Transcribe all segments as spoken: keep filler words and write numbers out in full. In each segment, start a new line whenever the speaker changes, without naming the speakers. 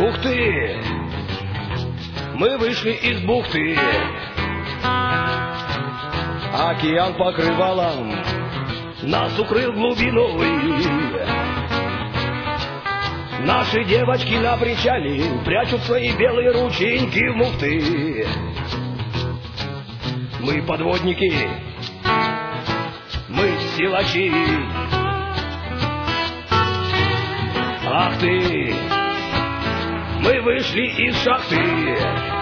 Ух ты! Мы вышли из бухты. Океан покрывалом нас укрыл глубиной. Наши девочки на причале прячут свои белые рученьки в муфты. Мы подводники, мы силачи. Ах ты, мы вышли из шахты.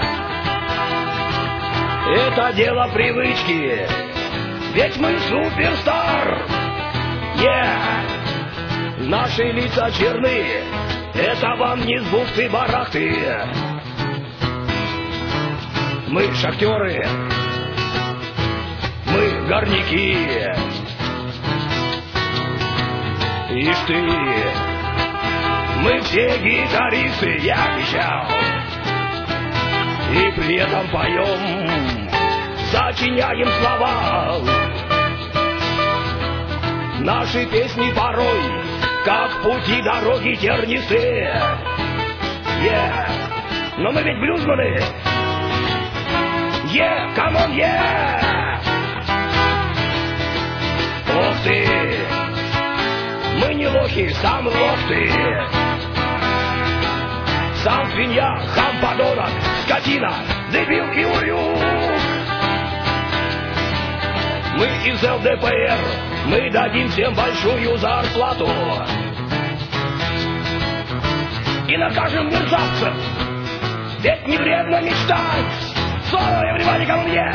Это дело привычки, ведь мы суперстар. Yeah. Наши лица черны, это вам не с бухты-барахты. Мы шахтеры, мы горняки. Ишь ты, мы все гитаристы, я обещал. И при этом поем, сочиняем слова. Наши песни порой, как пути дороги тернистые. Yeah. Но мы ведь блюзманы. Yeah, come on, yeah. Ох ты, мы не лохи, сам лох ты. Сам свинья, хам подонок, скотина, дебил и урюк. Мы из эл дэ пэ эр, мы дадим всем большую зарплату и накажем мерзавцев, ведь не вредно мечтать. So, everybody come here.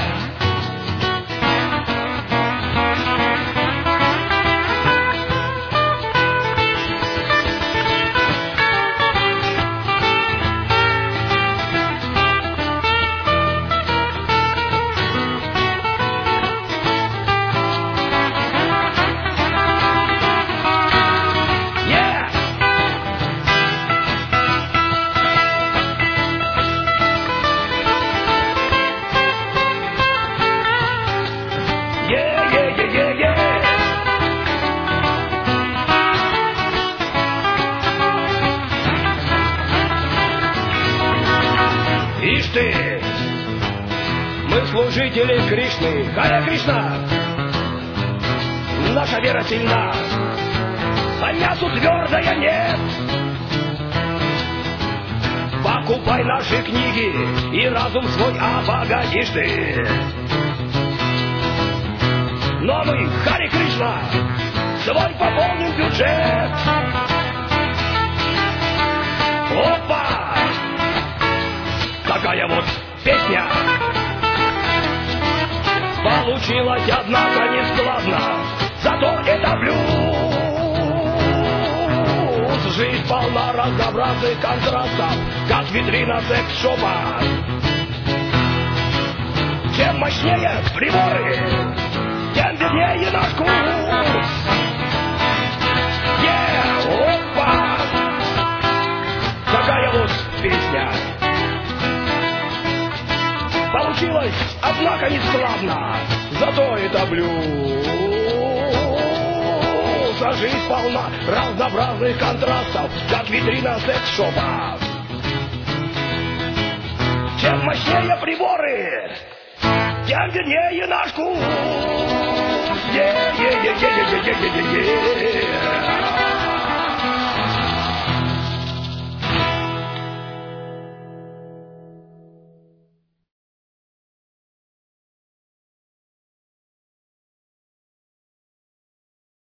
Ишь ты, мы служители Кришны, Харе Кришна. Наша вера сильна, по мясу твердая нет. Покупай наши книги и разум свой обогатишь ты. Но мы, Харе Кришна, свой пополним бюджет. Опа! Такая вот песня получилась, однако, не складно. Зато это блюз. Жизнь полна разнообразных контрастов, как витрина секс-шопа. Чем мощнее приборы, тем вернее наш курс. Yeah, опа! Такая вот песня получилось, однако, не складно. Зато это блюз. А жизнь полна разнообразных контрастов, как витрина секс-шопа. Чем мощнее приборы, тем вернее наш курс. Yeah, yeah, yeah, yeah, yeah, yeah, yeah, yeah.